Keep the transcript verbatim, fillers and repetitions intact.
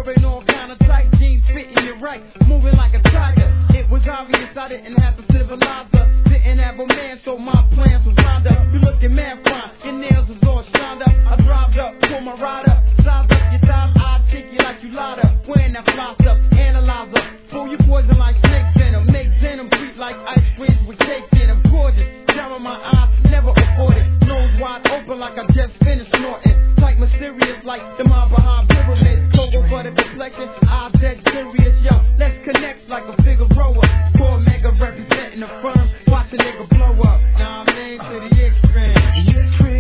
wearing all kind of tight jeans, fitting it right, moving like a tiger. It was obvious I didn't have to civilize her. Didn't have a man, so my plans was lined up. You looking mad fine, your nails was all shined up. I drive up, pull my ride up, size up your thighs, I take you like you lied up. Wearing that fly stuff, analyzer, pull your poison like snake venom, make venom sweet like ice cream with cake in them. Gorgeous, down on my eyes, never afford it. Nose wide open like I just finished snorting. Tight mysterious like the mob behind pyramid. Cocoa for the complexion, eyes dead serious. Yo, let's connect like a figure rower. Four mega representing the firm, watch a nigga blow up. Nah, I'm named to the extreme.